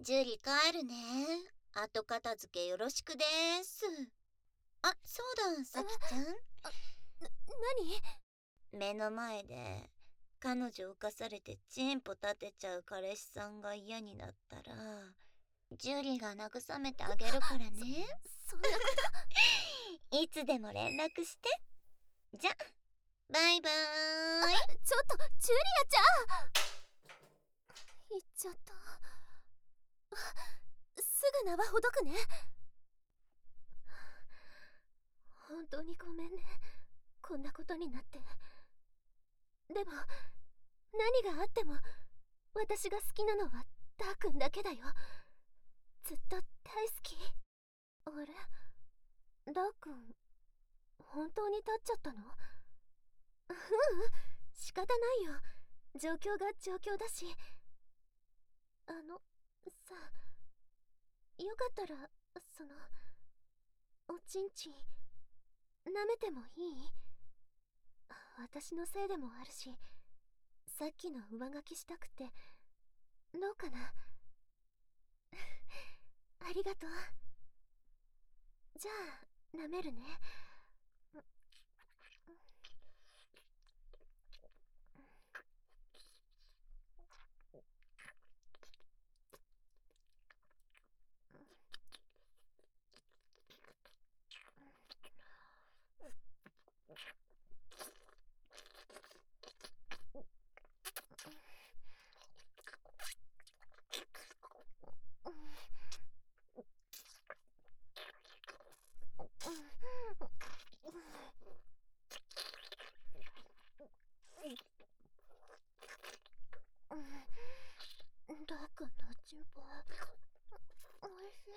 ジュリ帰るね。後片付けよろしくです。あ、そうだ、さきちゃん。目の前で彼女浮かされてチンポ立てちゃう彼氏さんが嫌になったら、ジュリが慰めてあげるからね。 そんないつでも連絡して。じゃ、バイバーイ。 ちょっとジュリアちゃん、言っちゃった。すぐ縄ほどくね。本当にごめんね、こんなことになって。でも何があっても私が好きなのはダーくんだけだよ。ずっと大好き。あれ、ダーくん本当に立っちゃったの？仕方ないよ、状況が状況だし。さ、よかったらおちんちん舐めてもいい？私のせいでもあるし、さっきの上書きしたくて。どうかな？ありがとう。じゃあ舐めるね。ダーくんのチンポおいしい。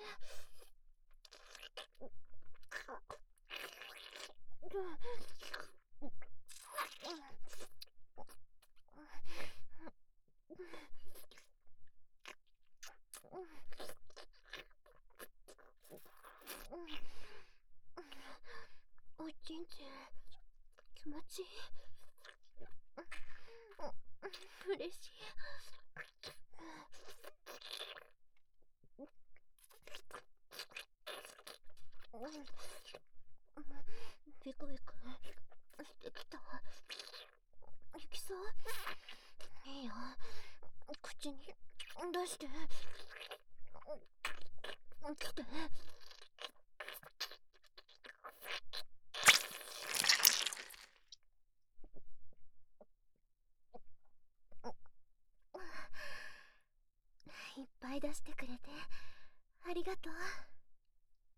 おちんちん気持ちいい。嬉しい。ビクビクしてきた。行きそう？いいよ、口に出して。来て。いっぱい出してくれてありがとう。